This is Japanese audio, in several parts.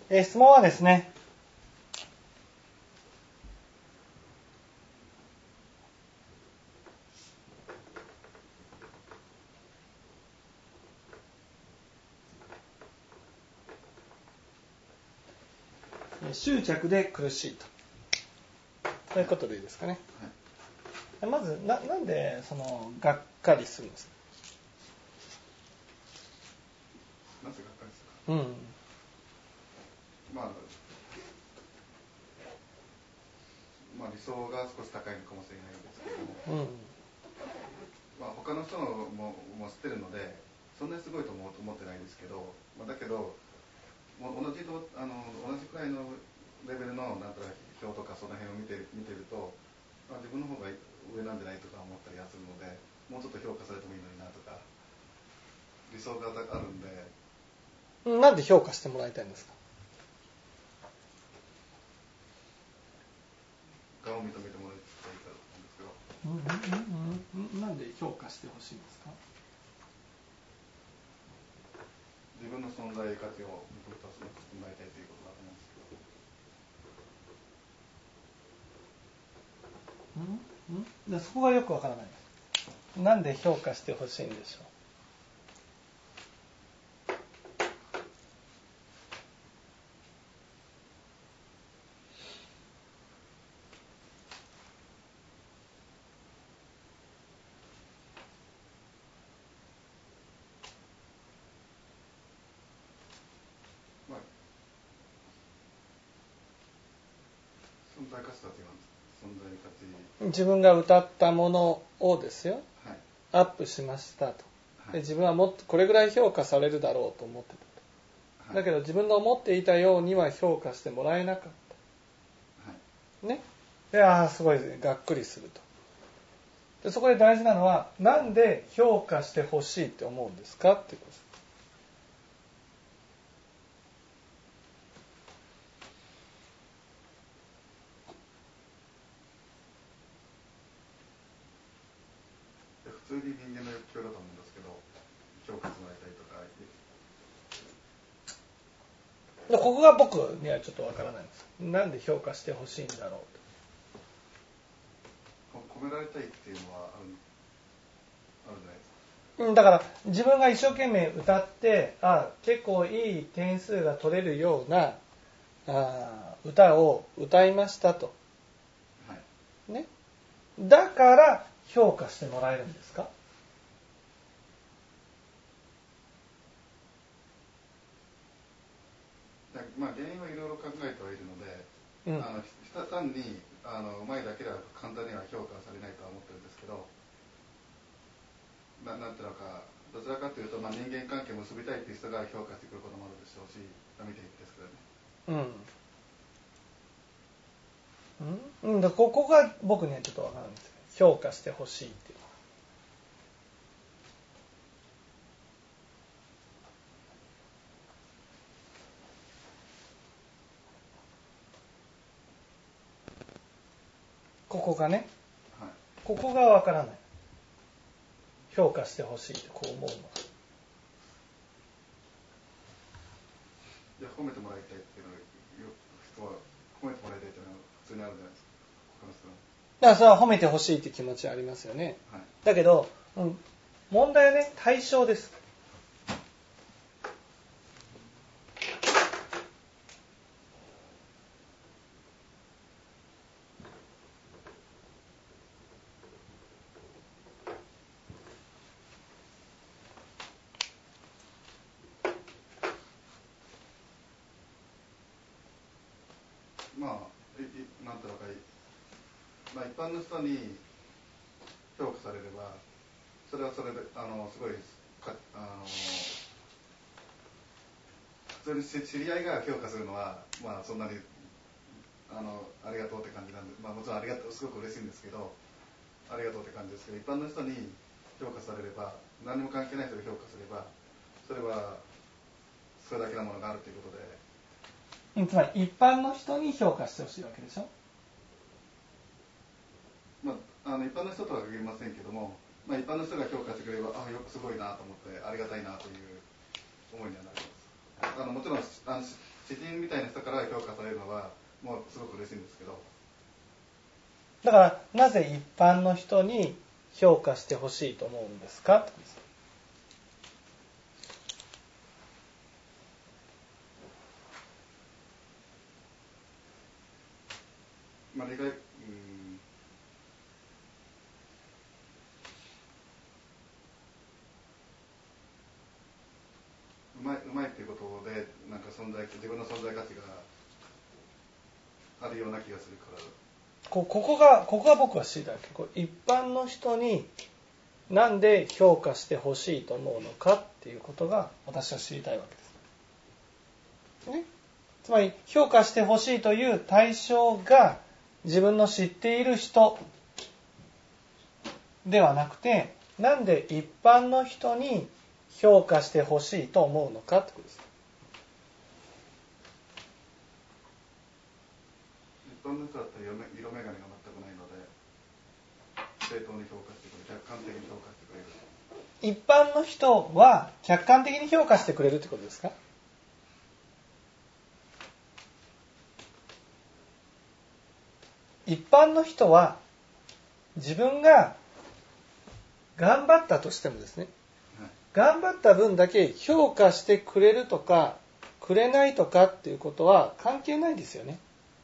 質問はですね、執着で苦しいということでいいですかね。はい、まずなんでがっかりするんですか。 なぜがっかりするか。理想が少し高いのかもしれないんですけども、他の人のも知ってるのでそんなにすごいと思ってないですけど、だけど同じくらいのレベルのなんとか表とかその辺を見てると、自分の方が上なんじゃないとか思ったりはするので、もうちょっと評価されてもいいのになとか理想があるんで。 なんで評価してもらいたいんですか。 顔を認めてもらいたいからなんですけど。 なんで評価してほしいんですか。 自分の存在価値を認めてもらいたいということだと思うんですけど。そこがよくわからないです。なんで評価してほしいんでしょう。 存在価値だって存在価値。 自分が歌ったものをですよ、 はい、 アップしましたと。で自分はもっとこれぐらい評価されるだろうと思ってたと。だけど自分の思っていたようには評価してもらえなかった。ね。で、すごいがっくりすると。でそこで大事なのは、なんで評価してほしいって思うんですかっていうことです。 普通に人間の欲求だと思うんですけど、評価してもらいたいとか。 でここが僕にはちょっとわからないんです。なんで評価してほしいんだろうと。褒められたいっていうのはあるじゃないですか。 だから自分が一生懸命歌って結構いい点数が取れるような歌を歌いましたと、 はい、 ね、だから評価してもらえるんですか。 原因はいろいろ考えてはいるので、単にうまいだけでは簡単には評価されないとは思ってるんですけど、なんていうのか、どちらかというと、人間関係を結びたいっていう人が評価してくることもあるでしょうし、見ていいんですけどね。 だここが僕にはちょっとわからないんです。評価してほしいっていう。ここがね、 はい、 ここがわからない。評価してほしいってこう思うのは。 褒めてもらいたいっていうのは、人は褒めてもらいたいっていうのは普通にあるじゃないですか、他の人の。 だからそれは褒めてほしいって気持ちありますよね。 はい、 だけど、問題はね、対象です。 なんとか一般の人に評価されれば、それはそれですごい普通に知り合いが評価するのは、そんなにありがとうって感じなんで、もちろんすごく嬉しいんですけど、ありがとうって感じですけど、一般の人に評価されれば、何も関係ない人が評価すれば、それはそれだけのものがあるということで。 つまり一般の人に評価してほしいわけでしょ。 一般の人とは限りませんけども、一般の人が評価してくれれば、すごいなと思って、ありがたいなという思いにはなります。もちろん知人みたいな人から評価されるのはもうすごく嬉しいんですけど、 だからなぜ一般の人に評価してほしいと思うんですか。 まあ、うまいっていうことでなんか自分の存在価値があるような気がするから。ここが僕は知りたい。一般の人になんで評価してほしいと思うのかっていうことが私は知りたいわけです。ね、つまり評価してほしいという対象が自分の知っている人ではなくて、なんで一般の人に評価してほしいと思うのかってことです。 一般の人だったら色眼鏡が全くないので正当に評価してくれる、客観的に評価してくれる。 一般の人は客観的に評価してくれるってことですか。一般の人は自分が頑張ったとしてもですね、頑張った分だけ評価してくれるとかくれないとかっていうことは関係ないですよね。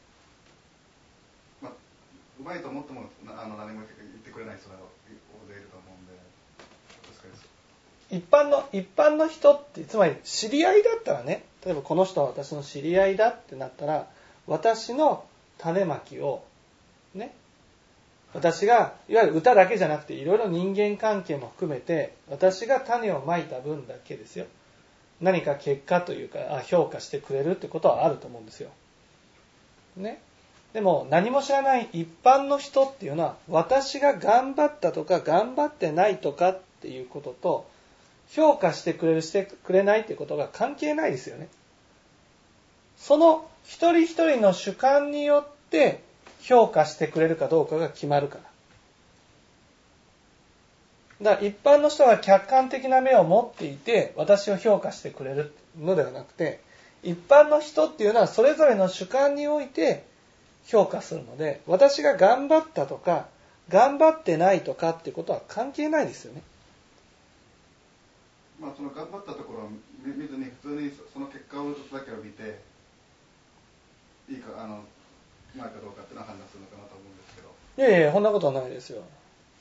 まあ、うまいと思っても何も言ってくれない人が大勢いると思うんで、確かに一般の人ってつまり知り合いだったらね、例えばこの人は私の知り合いだってなったら、私の種まきをね、私がいわゆる歌だけじゃなくていろいろ人間関係も含めて私が種をまいた分だけですよ、何か結果というか評価してくれるってことはあると思うんですよ、ね、でも何も知らない一般の人っていうのは私が頑張ったとか頑張ってないとかっていうことと評価してくれるしてくれないっていうことが関係ないですよね。その一人一人の主観によって評価してくれるかどうかが決まるから。だから一般の人は客観的な目を持っていて私を評価してくれるのではなくて、一般の人っていうのはそれぞれの主観において評価するので、私が頑張ったとか頑張ってないとかっていうことは関係ないですよね。 まあ、その頑張ったところを見ずに普通にその結果をだけを見ていいかうまいかどうかっていうのは判断するのかなと思うんですけど。 いやいや、そんなことはないですよ。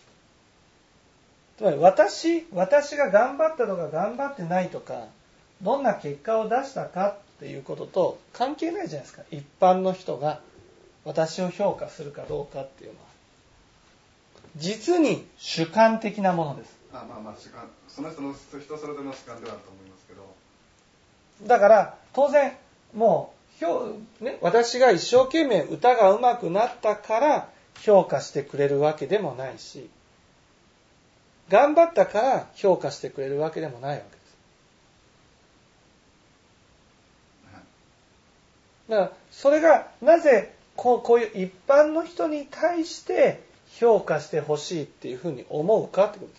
つまり私が頑張ったとか頑張ってないとかどんな結果を出したかっていうことと関係ないじゃないですか。一般の人が私を評価するかどうかっていうのは実に主観的なものです。 まあ主観、その人の人それぞれの主観ではあると思いますけど、 だから当然もう私が一生懸命歌が上手くなったから評価してくれるわけでもないし、頑張ったから評価してくれるわけでもないわけです。だからそれがなぜこういう一般の人に対して評価してほしいっていうふうに思うかってことです。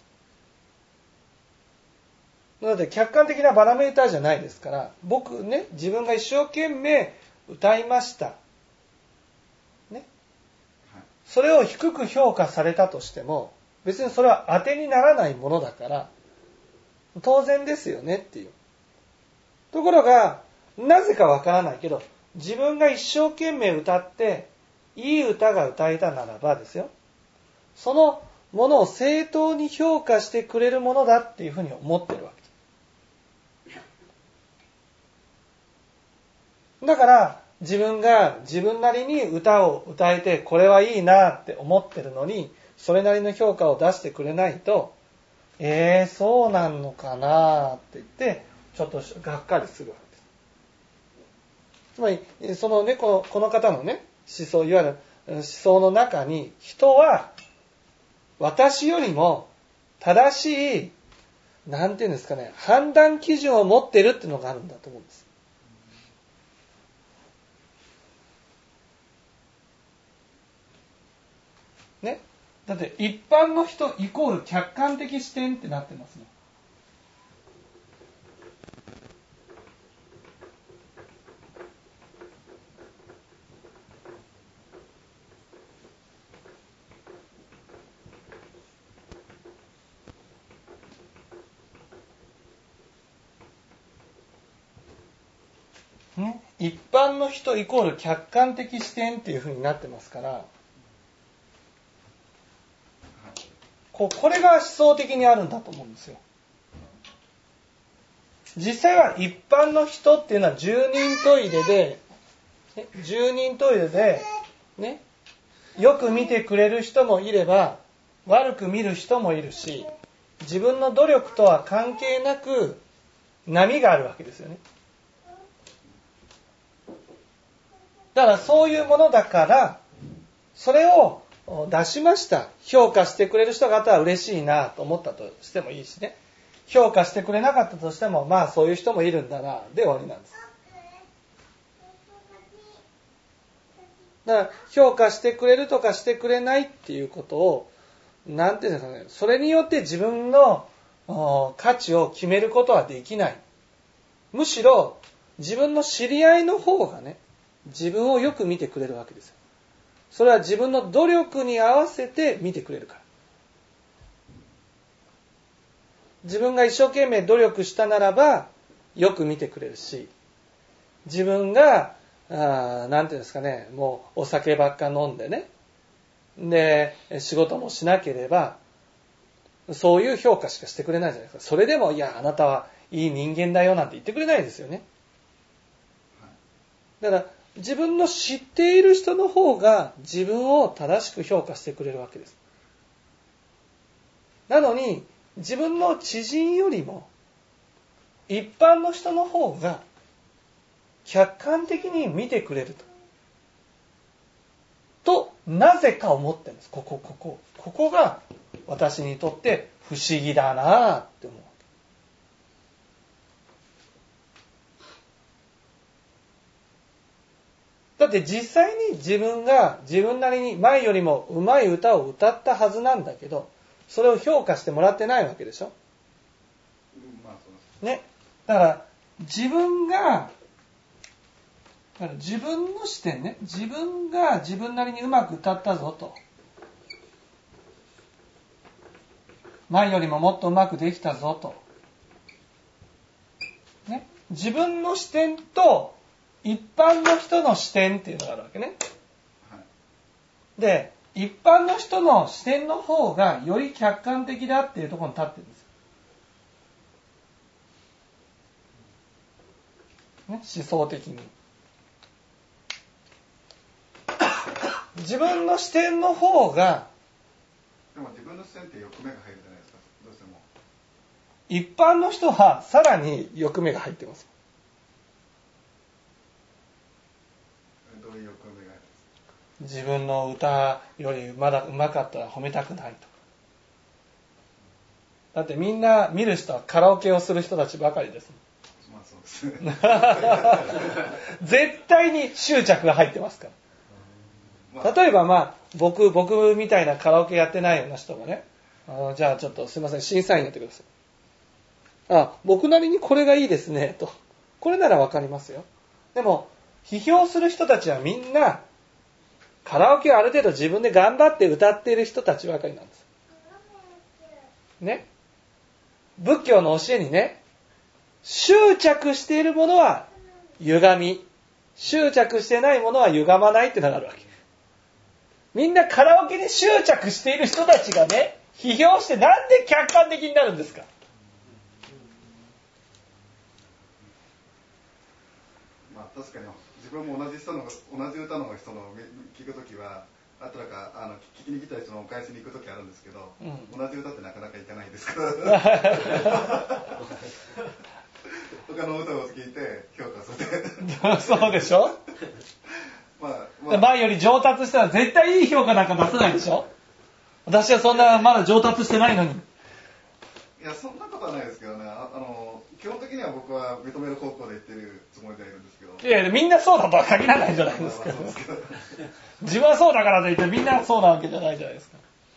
なので客観的なバロメーターじゃないですから、僕ね、自分が一生懸命歌いました、ね、それを低く評価されたとしても別にそれは当てにならないものだから当然ですよねっていう。ところがなぜかわからないけど自分が一生懸命歌っていい歌が歌えたならばですよ、そのものを正当に評価してくれるものだっていうふうに思ってるわけです。だから自分が自分なりに歌を歌えてこれはいいなって思ってるのにそれなりの評価を出してくれないとそうなんのかなって言ってちょっとがっかりするわけです。つまりそのねこの方のね思想、いわゆる思想の中に人は私よりも正しいなんていうんですかね、判断基準を持ってるっていうのがあるんだと思うんです。ね、だって一般の人イコール客観的視点ってなってますね。 ね、一般の人イコール客観的視点っていう風になってますから、これが思想的にあるんだと思うんですよ。実際は一般の人っていうのは十人十色で、ね、よく見てくれる人もいれば悪く見る人もいるし、自分の努力とは関係なく波があるわけですよね。だからそういうものだから、それを出しました。評価してくれる人方は嬉しいなと思ったとしてもいいしね。評価してくれなかったとしても、まあそういう人もいるんだな、で終わりなんです。だから評価してくれるとかしてくれないっていうことを、なんていうんですかね、それによって自分の価値を決めることはできない。むしろ自分の知り合いの方がね、自分をよく見てくれるわけですよ。それは自分の努力に合わせて見てくれるから。自分が一生懸命努力したならばよく見てくれるし、自分がなんていうんですかね、もうお酒ばっか飲んでね、で仕事もしなければそういう評価しかしてくれないじゃないですか。それでもいやあなたはいい人間だよなんて言ってくれないですよね。だから自分の知っている人の方が自分を正しく評価してくれるわけです。なのに自分の知人よりも一般の人の方が客観的に見てくれるとなぜか思ってるんです。ここが私にとって不思議だなって思う。だって実際に自分が自分なりに前よりもうまい歌を歌ったはずなんだけど、それを評価してもらってないわけでしょ。ね。だから自分の視点ね、自分が自分なりにうまく歌ったぞと、前よりももっとうまくできたぞと、ね、自分の視点と一般の人の視点っていうのがあるわけね。で、一般の人の視点の方がより客観的だっていうところに立ってるんですよ。ね、思想的に。自分の視点の方が、 でも自分の視点って欲目が入るじゃないですか、どうしても。 一般の人はさらに欲目が入ってます。 どういう欲目が入るんですか？ 自分の歌よりまだ上手かったら褒めたくないとか。だってみんな見る人はカラオケをする人たちばかりです。 まあそうですね。 絶対に執着が入ってますから。例えば僕みたいなカラオケやってないような人がね、じゃあちょっとすいません審査員やってください。僕なりにこれがいいですねと。これならわかりますよ。でも批評する人たちはみんなカラオケをある程度自分で頑張って歌っている人たちばかりなんです。ね。仏教の教えにね、執着しているものは歪み、執着してないものは歪まないっていうのがあるわけ。みんなカラオケに執着している人たちがね、批評してなんで客観的になるんですか？ まあ確かに自分も同じ歌の人の聞くときは、あとなんか聞きに来た人のお返しに行くときあるんですけど、同じ歌ってなかなかいけないですから他の歌を聞いて評価するそうでしょ前より上達したら絶対いい評価なんか出せないでしょ。私はそんなまだ上達してないのに。 いやそんなことはないですけどね。基本的には僕は認める方向で言ってるつもりではいるんですけど。 いやみんなそうだとは限らないじゃないですか。自分はそうだからといってみんなそうなわけじゃないじゃないですか。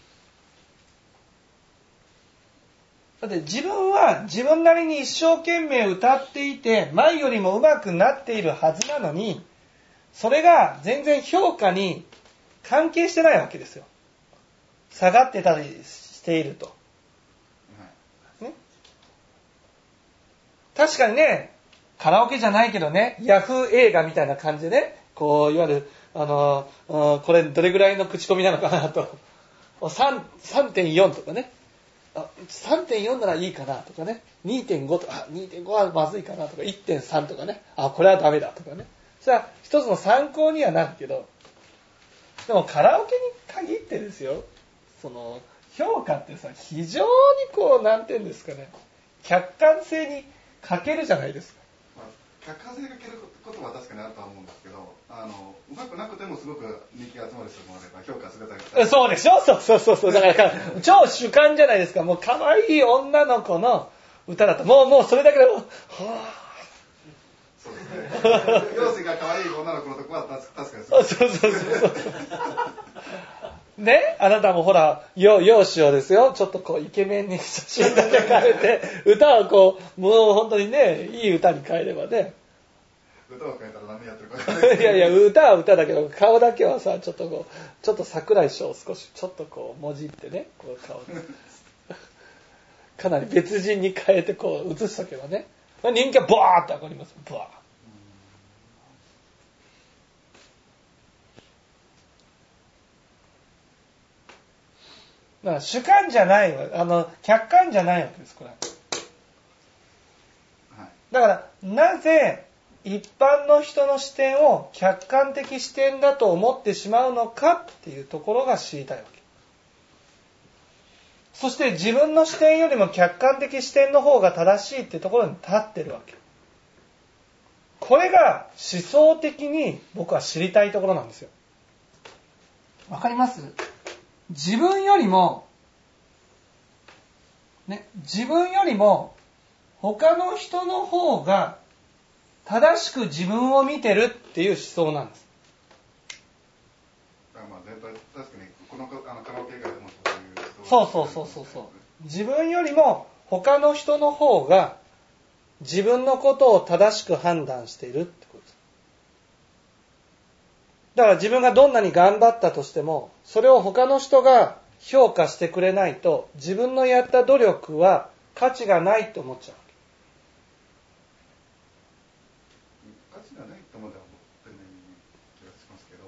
だって自分は自分なりに一生懸命歌っていて前よりも上手くなっているはずなのに、それが全然評価に関係してないわけですよ。下がってたりしていると。ね、確かにね、 カラオケじゃないけどね、ヤフー映画みたいな感じでね、こう、いわゆる、これどれぐらいの口コミなのかなと。3.4 とかね。3.4 ならいいかなとかね。2.5 とか、2.5 はまずいかなとか、1.3 とかね。これはダメだとかね。それは一つの参考にはなるけど、でもカラオケに限ってですよ、その、評価ってさ、非常にこう、なんていうんですかね、客観性に欠けるじゃないですか。 客観性に欠けることは確かにあるとは思うんですけど、うまくなくてもすごく人気が集まる人もあれば評価するだけ。 そうでしょ。そうだから超主観じゃないですか。もう可愛い女の子の歌だともうそれだけでもそうですね。容姿が可愛い女の子のとこは確かにそう。 ね、あなたもほら、容姿をですよ、ちょっとこうイケメンに写真だけ変えて、歌をこう、もう本当にね、いい歌に変えればね。 歌を変えたら何やってるか分からない。 いや、歌は歌だけど、顔だけはさ、ちょっと桜井翔を少し、ちょっとこう、もじってね、こう顔で。かなり別人に変えてこう、映しとけばね。人気はボワーって上がります。ボワー。だから主観じゃないわ、客観じゃないわけです、これは。だから、なぜ一般の人の視点を客観的視点だと思ってしまうのかっていうところが知りたいわけ。そして自分の視点よりも客観的視点の方が正しいっていうところに立ってるわけ。これが思想的に僕は知りたいところなんですよ。わかります？自分よりも他の人の方が正しく自分を見てるっていう思想なんです。 まあ全体確かにこのカラオケ以外でもそう。自分よりも他の人の方が自分のことを正しく判断しているってことです。だから自分がどんなに頑張ったとしても、それを他の人が評価してくれないと、自分のやった努力は価値がないと思っちゃう。 価値がないとまでは思ってない気がしますけ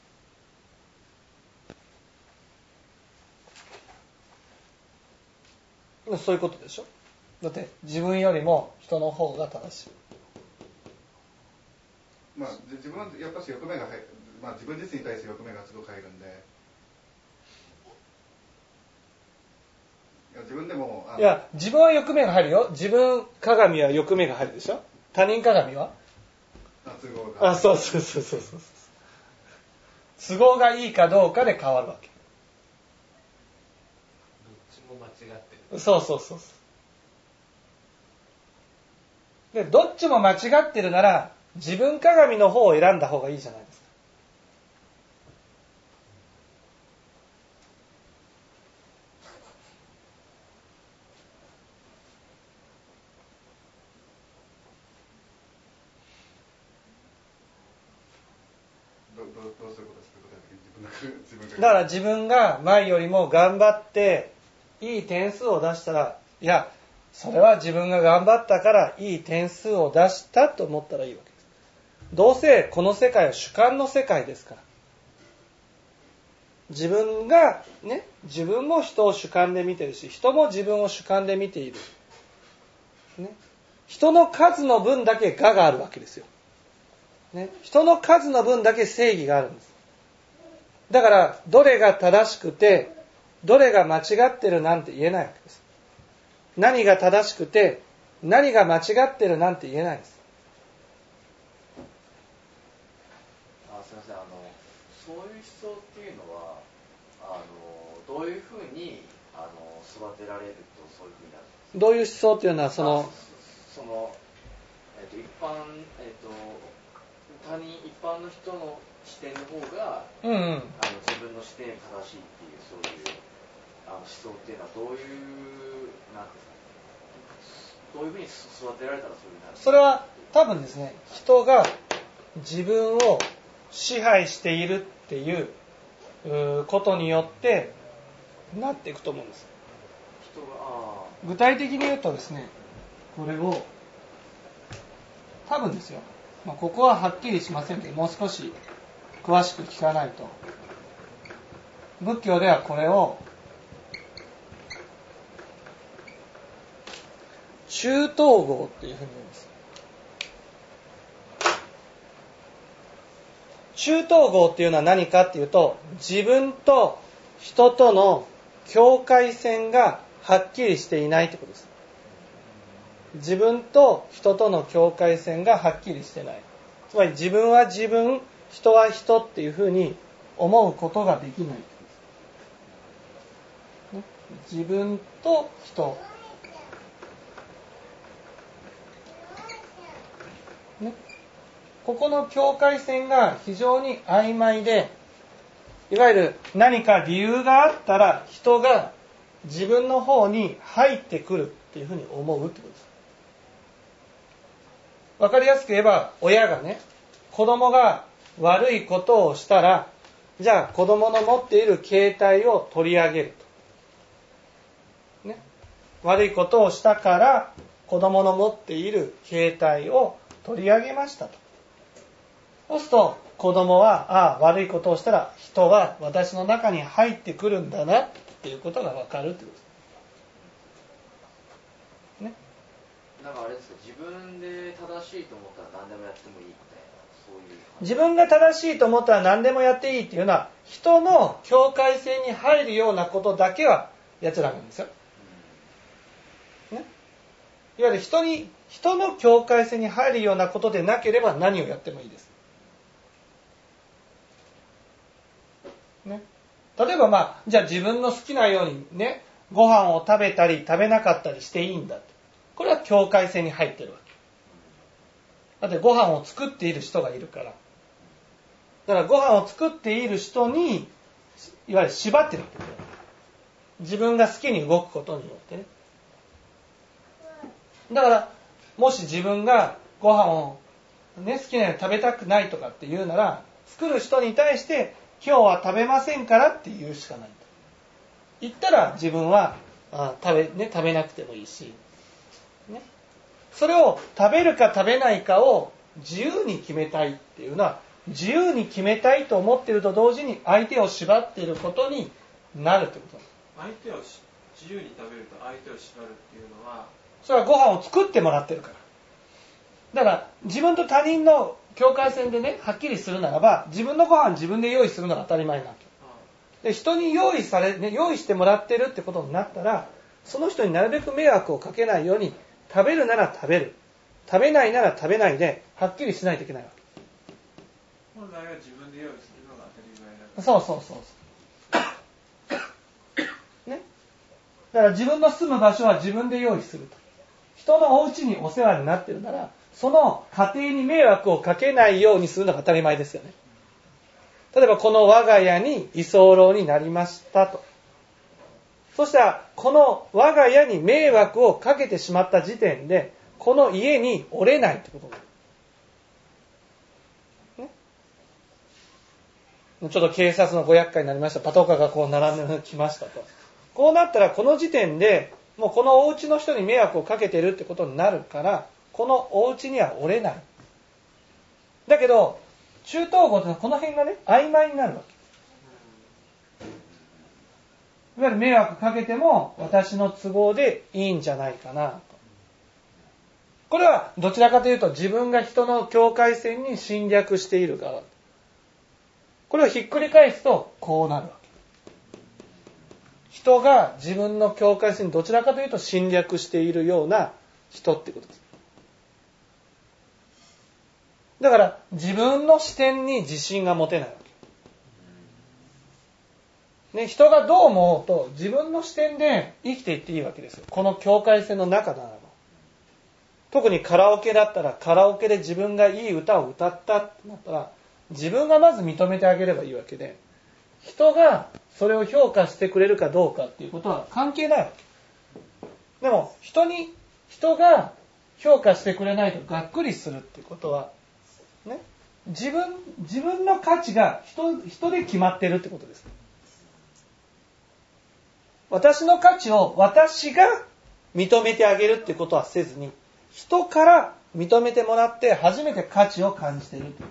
ど。そういうことでしょ。だって自分よりも人の方が正しい。 まあ自分はやっぱり欲目が入る。まあ自分自身に対して欲目がすごく入るんで。自分でも自分は欲目が入るよ。自分鏡は欲目が入るでしょ。他人鏡は都合が。 そう。都合がいいかどうかで変わるわけ。 どっちも間違ってる。 そう。で、どっちも間違ってるなら、自分鏡の方を選んだ方がいいじゃないですか。 どうすることですか？ だから自分が前よりも頑張っていい点数を出したら、いや、それは自分が頑張ったからいい点数を出したと思ったらいいわけです。どうせこの世界は主観の世界ですから。自分も人を主観で見てるし、人も自分を主観で見ている。人の数の分だけ我があるわけですよ。人の数の分だけ正義があるんです。だから、どれが正しくて、どれが間違ってるなんて言えないわけです。何が正しくて、何が間違ってるなんて言えないです。 すみません、そういう思想っていうのは、どういうふうに育てられるとそういうふうになるんですか？ どういう思想っていうのは一般の人の視点の方が、自分の視点正しいっていうそういう思想っていうのはどういうふうに育てられたらそういうふうになるんですか？ それは多分ですね、人が自分を支配しているっていうことによってなっていくと思うんです。具体的に言うとですね、これを多分ですよ、ここははっきりしませんけど、もう少し詳しく聞かないと。仏教ではこれを中統合っていうふうに言うんです。中統合っていうのは何かっていうと、自分と人との境界線がはっきりしていないってことです。自分と人との境界線がはっきりしてない。つまり自分は自分、人は人っていうふうに思うことができないってことです。自分と人。ね、ここの境界線が非常に曖昧で、いわゆる何か理由があったら人が自分の方に入ってくるっていうふうに思うってことです。わかりやすく言えば、親がね、子供が悪いことをしたら、じゃあ子供の持っている携帯を取り上げると。ね、悪いことをしたから子供の持っている携帯を取り上げましたと。そうすると子供は、悪いことをしたら人は私の中に入ってくるんだなっていうことがわかるってことです。ね。 なんかあれですか、自分で正しいと思ったら何でもやってもいいみたいな、そういう。 自分が正しいと思ったら何でもやっていいっていうのは、人の境界線に入るようなことだけは奴らなんですよ。ね。いわゆる人の境界線に入るようなことでなければ何をやってもいいです。ね。例えばじゃあ自分の好きなようにね、ご飯を食べたり食べなかったりしていいんだと。これは境界線に入ってるわけ。だってご飯を作っている人がいるから。だからご飯を作っている人に、いわゆる縛ってるわけですよ。自分が好きに動くことによってね。だから、もし自分がご飯をね、好きなように食べたくないとかって言うなら、作る人に対して、今日は食べませんからって言うしかないと。言ったら自分は食べなくてもいいし、ね。それを食べるか食べないかを自由に決めたいっていうのは、自由に決めたいと思っていると同時に相手を縛っていることになるということ。 相手を自由に食べると相手を縛るっていうのは、 それはご飯を作ってもらってるから。だから自分と他人の境界線でね、はっきりするならば、自分のご飯自分で用意するのが当たり前なわけ。で、人に用意してもらってるってことになったら、その人になるべく迷惑をかけないように、食べるなら食べる、食べないなら食べないで、はっきりしないといけないわけ。 本来は自分で用意するのが当たり前だから。 そうね。だから自分の住む場所は自分で用意すると。人のお家にお世話になってるなら、その家庭に迷惑をかけないようにするのが当たり前ですよね。例えばこの我が家に居候になりましたと。そしたらこの我が家に迷惑をかけてしまった時点で、この家におれないってことになる。ね。ちょっと警察のご厄介になりました。パトカーがこう並んできましたと。こうなったらこの時点で、もうこのお家の人に迷惑をかけてるってことになるから、このお家にはおれない。だけど、中統合というのはこの辺がね、曖昧になるわけ。いわゆる迷惑かけても私の都合でいいんじゃないかなと。これはどちらかというと自分が人の境界線に侵略している側。これをひっくり返すとこうなるわけ。人が自分の境界線にどちらかというと侵略しているような人ってことです。だから自分の視点に自信が持てないわけ。ね、人がどう思おうと自分の視点で生きていっていいわけですよ。この境界線の中ならば。特にカラオケだったら、カラオケで自分がいい歌を歌ったってなったら、自分がまず認めてあげればいいわけで、人がそれを評価してくれるかどうかっていうことは関係ないわけ。でも人が評価してくれないとがっくりするっていうことは、ね、自分の価値が人で決まってるってことです。私の価値を私が認めてあげるってことはせずに、人から認めてもらって初めて価値を感じている。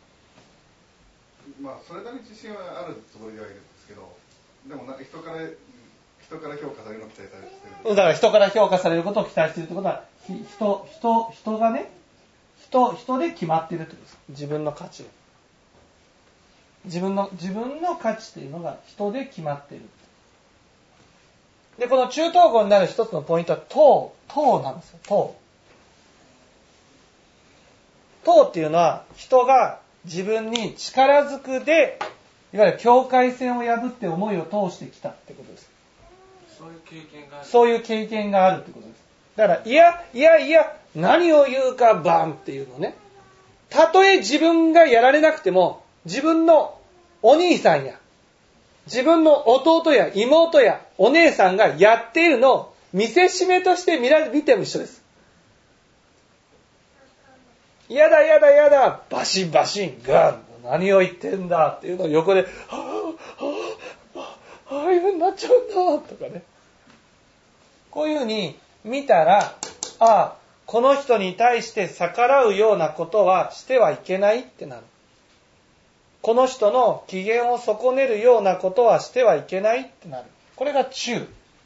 まあそれなりに自信はあるつもりではいるんですけど、でも人から評価されるのを期待されてる。 だから人から評価されることを期待しているってことは、人がね、人で決まっているってことです。自分の価値を。自分の価値というのが人で決まっている。で、この中等語になる一つのポイントは等なんですよ。等っていうのは人が自分に力ずくで、いわゆる境界線を破って思いを通してきたってことです。 そういう経験がある。 そういう経験があるってことです。だから、いや、何を言うかバンっていうのね。たとえ自分がやられなくても、自分のお兄さんや、自分の弟や妹やお姉さんがやっているのを見せしめとして見ても一緒です。やだ、バシン、ガン、何を言ってんだっていうのを横で、ああいう風になっちゃうんだとかね。こういう風に見たら、この人に対して逆らうようなことはしてはいけないってなる。この人の機嫌を損ねるようなことはしてはいけないってなる。これが中。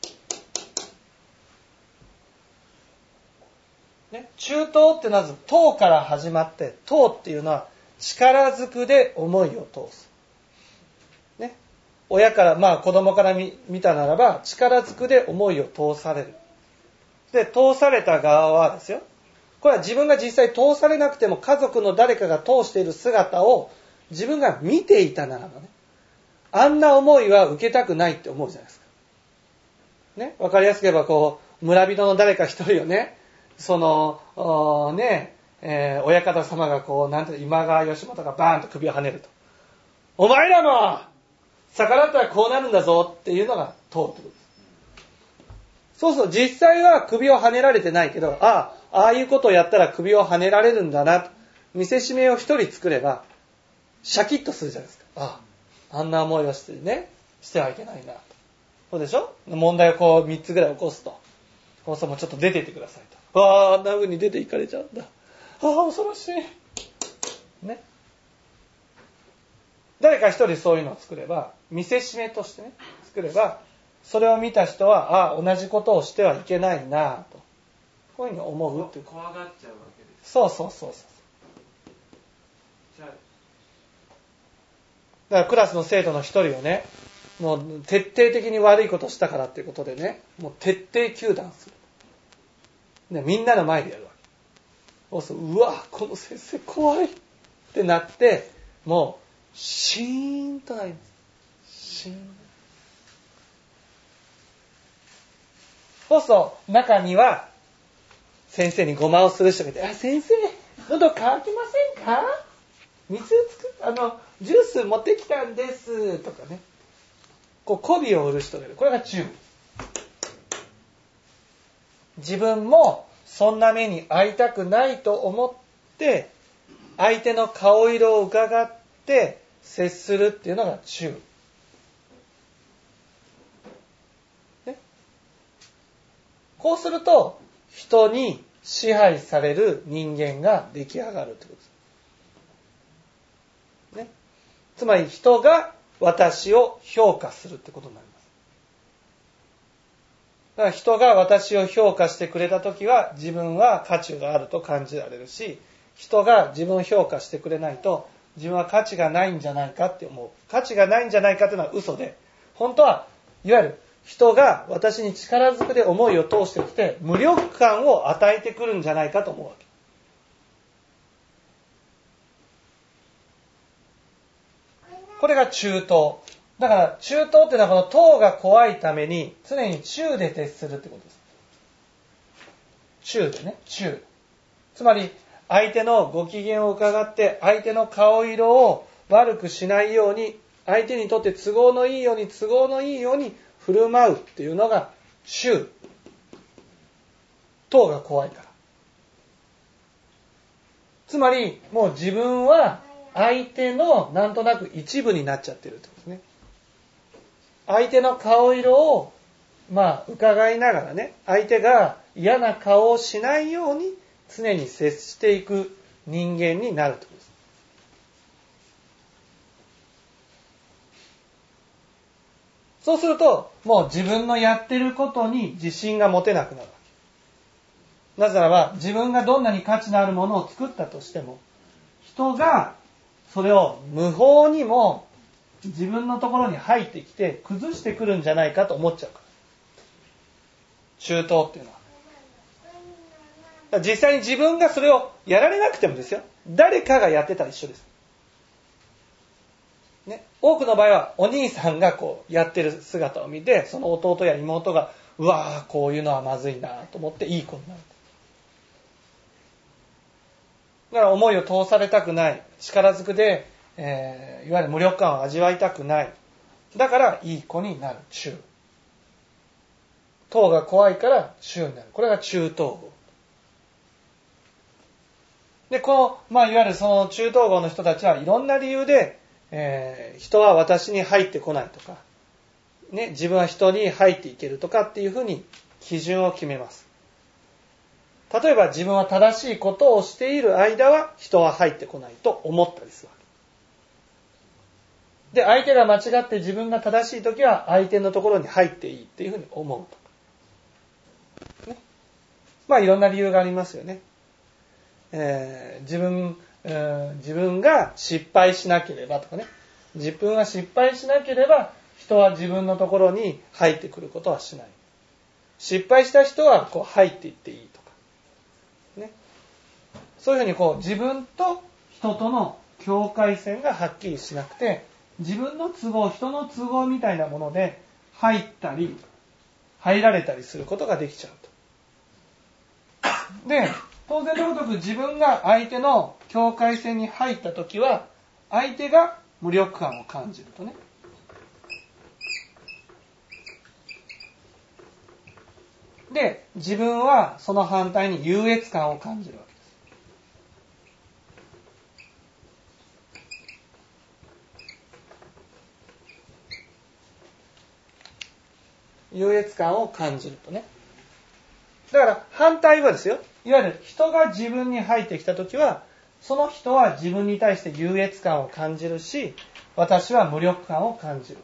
ね、中等ってまず等から始まって、等っていうのは力ずくで思いを通す。ね、親から、子供から見たならば力ずくで思いを通される。で、通された側はですよ。これは自分が実際通されなくても家族の誰かが通している姿を自分が見ていたならばね、あんな思いは受けたくないって思うじゃないですか。ね、わかりやすく言えば村人の誰か一人をね、親方様が今川義元がバーンと首をはねると。お前らも逆らったらこうなるんだぞっていうのが通ってくる。そう、実際は首をはねられてないけど、ああいうことをやったら首をはねられるんだなと。見せしめを一人作れば、シャキッとするじゃないですか。あんな思いをしてはいけないなと。そうでしょ？問題を3つぐらい起こすと。もうちょっと出ていってくださいと。あんな風に出ていかれちゃうんだ。恐ろしい。ね。誰か一人そういうのを作れば、見せしめとしてね、作れば、それを見た人は、同じことをしてはいけないなと。こういうふうに思うっていう。 怖がっちゃうわけです。 そう。 じゃあ、 だからクラスの生徒の一人をね、もう徹底的に悪いことをしたからっていうことでね、もう徹底糾弾する。で、みんなの前でやるわけ。そうすると、うわ、この先生怖いってなって、もう、シーンとなります。シーン。そうすると、中には、先生にごまをする人がいて、先生、喉乾きませんか？ジュース持ってきたんです、とかね。媚びを売る人がいる。これが中。自分もそんな目に遭いたくないと思って、相手の顔色を伺って接するっていうのが中。ね、こうすると、人に支配される人間が出来上がるってことです。ね、つまり人が私を評価するってことになります。だから人が私を評価してくれたときは自分は価値があると感じられるし、人が自分を評価してくれないと自分は価値がないんじゃないかって思う。価値がないんじゃないかというのは嘘で、本当はいわゆる人が私に力ずくで思いを通してきて無力感を与えてくるんじゃないかと思うわけ。これが中等。だから中等っていうのはこの等が怖いために常に中で徹するってことです。中でね、中。つまり相手のご機嫌を伺って相手の顔色を悪くしないように、相手にとって都合のいいように振る舞うっていうのが中。等が怖いから。つまりもう自分は相手のなんとなく一部になっちゃってるってことですね。相手の顔色を伺いながらね、相手が嫌な顔をしないように常に接していく人間になるということです。そうすると、もう自分のやってることに自信が持てなくなるわけ。なぜならば、自分がどんなに価値のあるものを作ったとしても、人がそれを無法にも自分のところに入ってきて崩してくるんじゃないかと思っちゃうから。中東っていうのは。実際に自分がそれをやられなくてもですよ。誰かがやってたら一緒です。ね、多くの場合はお兄さんがこうやってる姿を見て、その弟や妹がうわーこういうのはまずいなと思っていい子になる。だから思いを通されたくない、力ずくで、いわゆる無力感を味わいたくない。だからいい子になる中。統が怖いから中になる。これが中統合。で、このいわゆるその中統合の人たちはいろんな理由で、人は私に入ってこないとか、ね、自分は人に入っていけるとかっていうふうに基準を決めます。例えば自分は正しいことをしている間は人は入ってこないと思ったりするわけ。で、相手が間違って自分が正しいときは相手のところに入っていいっていうふうに思うとか。ね、いろんな理由がありますよね。自分が失敗しなければとかね。自分が失敗しなければ人は自分のところに入ってくることはしない。失敗した人はこう入っていっていいとか。ね。そういうふうにこう自分と人との境界線がはっきりしなくて、自分の都合、人の都合みたいなもので入ったり、入られたりすることができちゃうと。で、当然のごとく自分が相手の境界線に入ったときは、相手が無力感を感じるとね。で、自分はその反対に優越感を感じるわけです。優越感を感じるとね。だから反対はですよ。いわゆる人が自分に入ってきたときは、その人は自分に対して優越感を感じるし、私は無力感を感じる。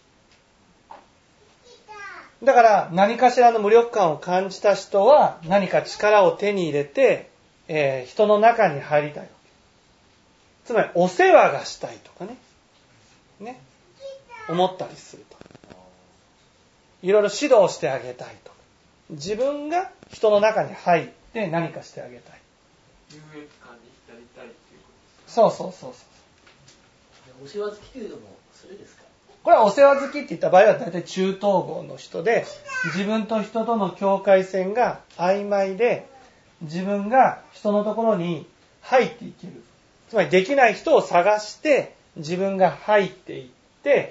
だから何かしらの無力感を感じた人は何か力を手に入れて、人の中に入りたいわけ。つまりお世話がしたいとかね、思ったりすると。いろいろ指導してあげたいと。自分が人の中に入って何かしてあげたい。 優越感に浸りたいっていうことですか。そう。 お世話好きというのもそれですか。 これはお世話好きって言った場合は大体中統合の人で、自分と人との境界線が曖昧で、自分が人のところに入っていける。つまりできない人を探して自分が入っていって、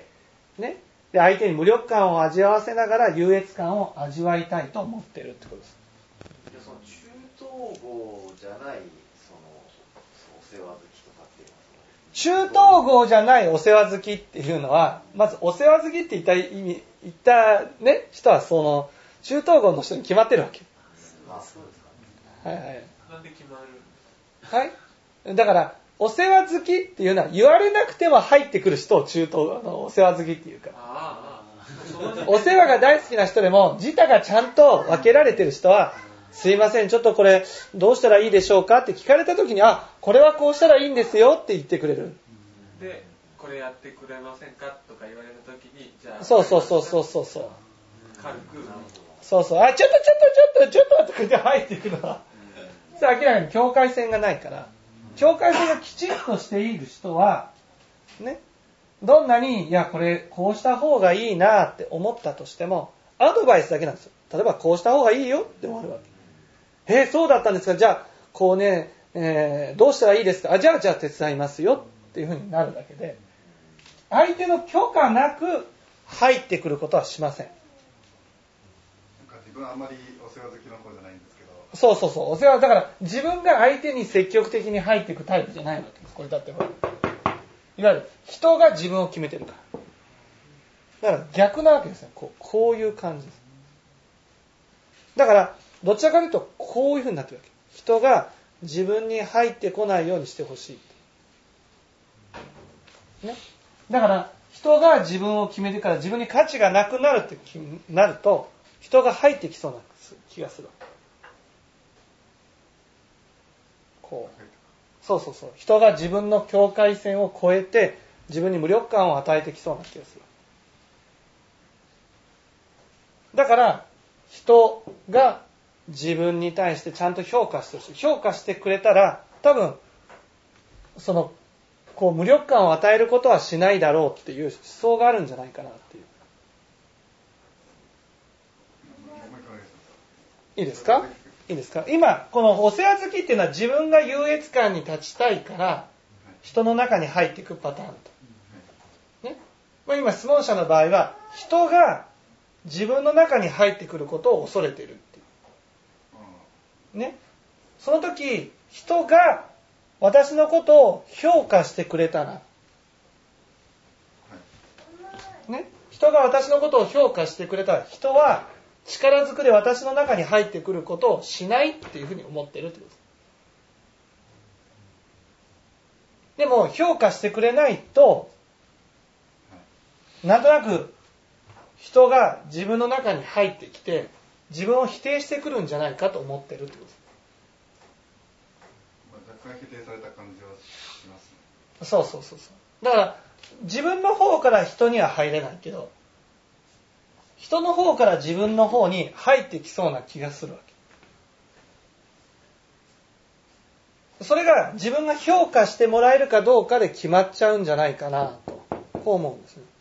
ね。で、相手に無力感を味わわせながら優越感を味わいたいと思っているってことです。 その中統合じゃないそのお世話好きとかっていうのは中統合じゃないお世話好きっていうのは、まずお世話好きって言ったね、人はその中統合の人に決まってるわけ。 あ、そうですかね。 はい。 なんで決まるんですか。はい。だからお世話好きっていうのは言われなくても入ってくる人を中統合のお世話好きっていうから。お世話が大好きな人でも自他がちゃんと分けられてる人は、すいませんちょっとこれどうしたらいいでしょうかって聞かれた時に、あ、これはこうしたらいいんですよって言ってくれる。 で、これやってくれませんかとか言われた時に、じゃあそう軽くあ、ちょっとって入っていくのは明らかに境界線がないから、境界線がきちんとしている人はね、どんなにいやこれこうした方がいいなって思ったとしてもアドバイスだけなんですよ。例えばこうした方がいいよって思うわけ。そうだったんですか。じゃあこうね、どうしたらいいですか。じゃあ手伝いますよっていう風になるだけで、相手の許可なく入ってくることはしません。 自分はあんまりお世話好きの方じゃないんですけど。 そうお世話だから自分が相手に積極的に入っていくタイプじゃないわけです。これだってほらいわゆる人が自分を決めてるから。だから逆なわけですよ。こういう感じです。だからどちらかというとこういう風になってるわけ。 人が自分に入ってこないようにしてほしい、ね、だから人が自分を決めてから自分に価値がなくなるってなると人が入ってきそうな気がする。こうそう人が自分の境界線を越えて自分に無力感を与えてきそうな気がする。だから人が自分に対してちゃんと評価してほしい。評価してくれたら多分こう無力感を与えることはしないだろうっていう思想があるんじゃないかなっていう。いいですか？いいですか？今このお世話好きっていうのは自分が優越感に立ちたいから人の中に入っていくパターンと、ね、今質問者の場合は人が自分の中に入ってくることを恐れているっていう、ね、その時人が私のことを評価してくれたら、ね、人が私のことを評価してくれたら人は力ずくで私の中に入ってくることをしないっていうふうに思っているということです。でも評価してくれないとなんとなく人が自分の中に入ってきて自分を否定してくるんじゃないかと思っているということです。 若干否定された感じはしますね。 そうだから自分の方から人には入れないけど人の方から自分の方に入ってきそうな気がするわけ。それが自分が評価してもらえるかどうかで決まっちゃうんじゃないかなとこう思うんですね。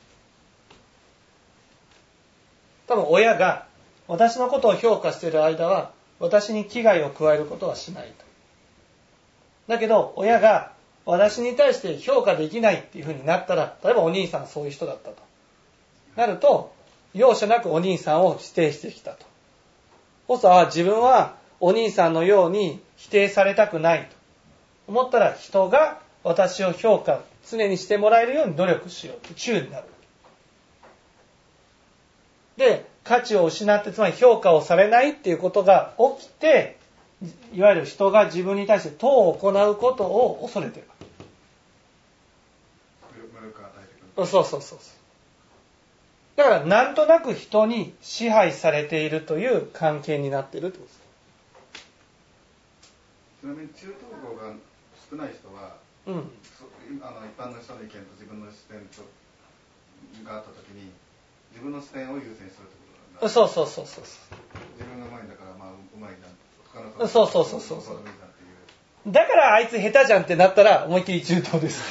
多分親が私のことを評価している間は私に危害を加えることはしないと。だけど親が私に対して評価できないっていうふうになったら、例えばお兄さんそういう人だったとなると容赦なくお兄さんを否定してきたと。そうすると自分はお兄さんのように否定されたくないと思ったら人が私を評価常にしてもらえるように努力しようと中になる。で価値を失ってつまり評価をされないっていうことが起きていわゆる人が自分に対して等を行うことを恐れている。そうだからなんとなく人に支配されているという関係になっているということです。 ちなみに中等語が少ない人は、一般の人の意見と自分の視点があったときに自分の視点を優先するってことなんだ。 そう自分がうまいんだからうまいな他のそうだからあいつ下手じゃんってなったら思いっきり中等です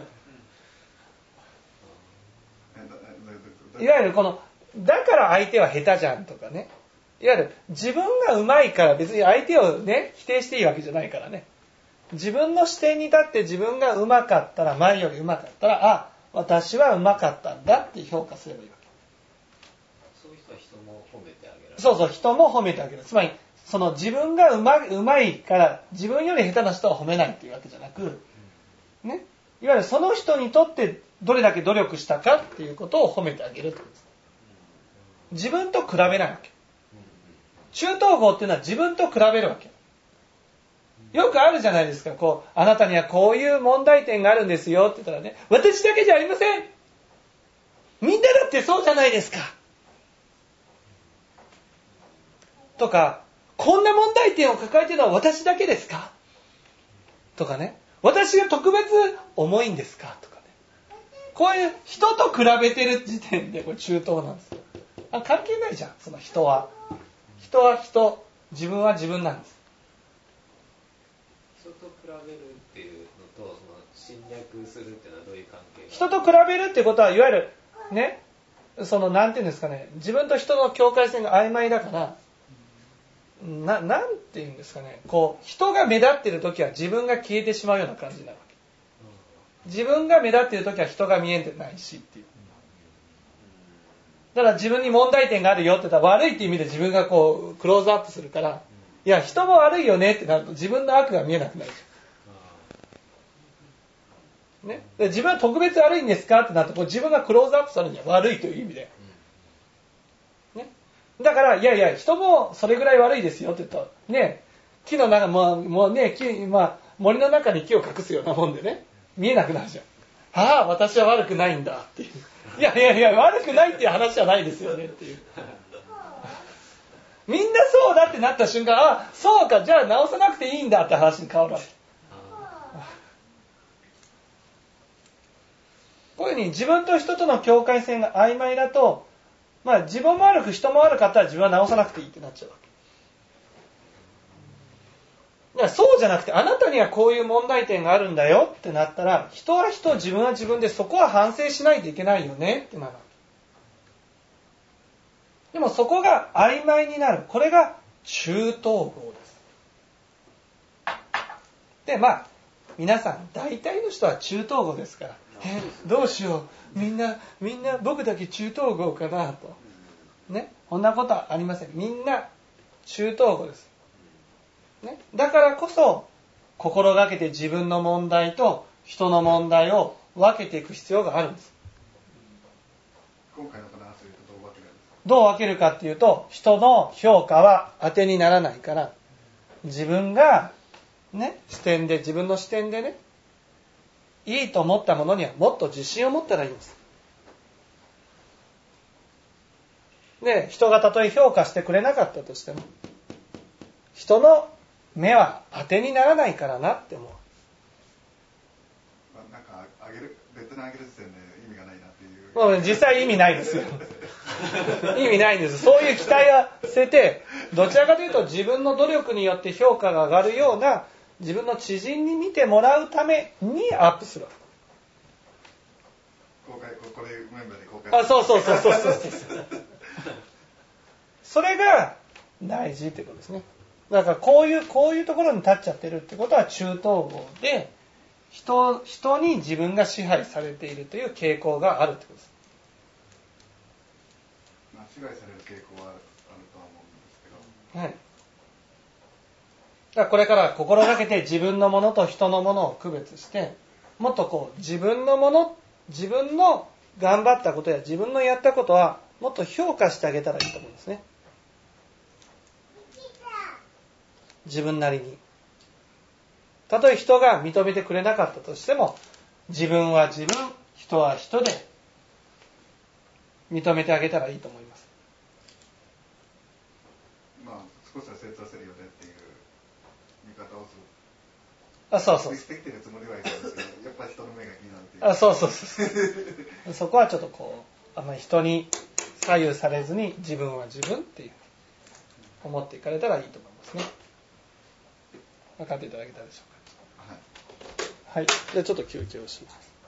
いわゆるだから相手は下手じゃんとかね、いわゆる自分がうまいから別に相手をね否定していいわけじゃないからね、自分の視点に立って自分がうまかったら前よりうまかったら私はうまかったんだって評価すればいいわけ。 そういう人は人も褒めてあげる。 そう人も褒めてあげる。つまり自分がうまいから自分より下手な人は褒めないっていうわけじゃなく、ね、いわゆるその人にとってどれだけ努力したかっていうことを褒めてあげるってことです。自分と比べないわけ。中等語っていうのは自分と比べるわけ。よくあるじゃないですか。あなたにはこういう問題点があるんですよって言ったらね、私だけじゃありません。みんなだってそうじゃないですか。とか、こんな問題点を抱えているのは私だけですかとかね、私が特別重いんですかとかね。こういう人と比べてる時点でこれ中等なんですよ。関係ないじゃん、その人は。人は人、自分は自分なんです。 人と比べるっていうのと侵略するっていうのはどういう関係？ 人と比べるってことはいわゆるね、なんていうんですかね、自分と人の境界線が曖昧だから、なんていうんですかね、人が目立っているときは自分が消えてしまうような感じなわけ。自分が目立っているときは人が見えてないしっていう。だから自分に問題点があるよって言ったら悪いっていう意味で自分がクローズアップするから、いや人も悪いよねってなると自分の悪が見えなくなるじゃん。ね、で自分は特別悪いんですかってなると自分がクローズアップするには悪いという意味で。ね、だからいや人もそれぐらい悪いですよって言ったらね、 木の中もうね森の中に木を隠すようなもんでね、見えなくなるじゃん。ああ、私は悪くないんだっていう。いや悪くないっていう話じゃないですよねっていう。みんなそうだってなった瞬間、あ、そうか、じゃあ直さなくていいんだって話に変わるわけ。こういうふうに自分と人との境界線が曖昧だと、自分も悪く人も悪かったら自分は直さなくていいってなっちゃうわけ。だからそうじゃなくて、あなたにはこういう問題点があるんだよってなったら、人は人、自分は自分でそこは反省しないといけないよねってなるわけ。でもそこが曖昧になる。これが中統合です。で、皆さん、大体の人は中統合ですから、どうしよう、みんな僕だけ中統合かなと。ね、こんなことはありません。みんな中統合です。ね、だからこそ心がけて自分の問題と人の問題を分けていく必要があるんです。 今回の話を言うとどう分けるんですか？ どう分けるかっていうと、人の評価は当てにならないから、自分がね、自分の視点でね、いいと思ったものにはもっと自信を持ったらいいんです。で、人がたとえ評価してくれなかったとしても、人の目は当てにならないからなって思う。 なんか別にあげる時点で意味がないなっていう。 もう実際意味ないですよ。意味ないんです。そういう期待は捨てて、どちらかというと自分の努力によって評価が上がるような自分の知人に見てもらうためにアップする。 これメンバーで公開。 そう。それが大事ってことですね。だからこういうところに立っちゃってるってことは中統合で、人に自分が支配されているという傾向があるってことです。 支配される傾向はあるとは思うんですけど。 はい。だからこれから心がけて自分のものと人のものを区別して、もっと自分のもの、自分の頑張ったことや自分のやったことはもっと評価してあげたらいいと思うんですね。自分なりに。たとえ人が認めてくれなかったとしても、自分は自分、人は人で認めてあげたらいいと思います。 少しは成長せるよねっていう見方をする。 そう。 できてるつもりはいるんですけど、やっぱり人の目が気になるっていう。 そう。そこはちょっとあんまり人に左右されずに自分は自分っていう思っていかれたらいいと思いますね。分かっていただけたでしょうか。はい。じゃあちょっと休憩をします。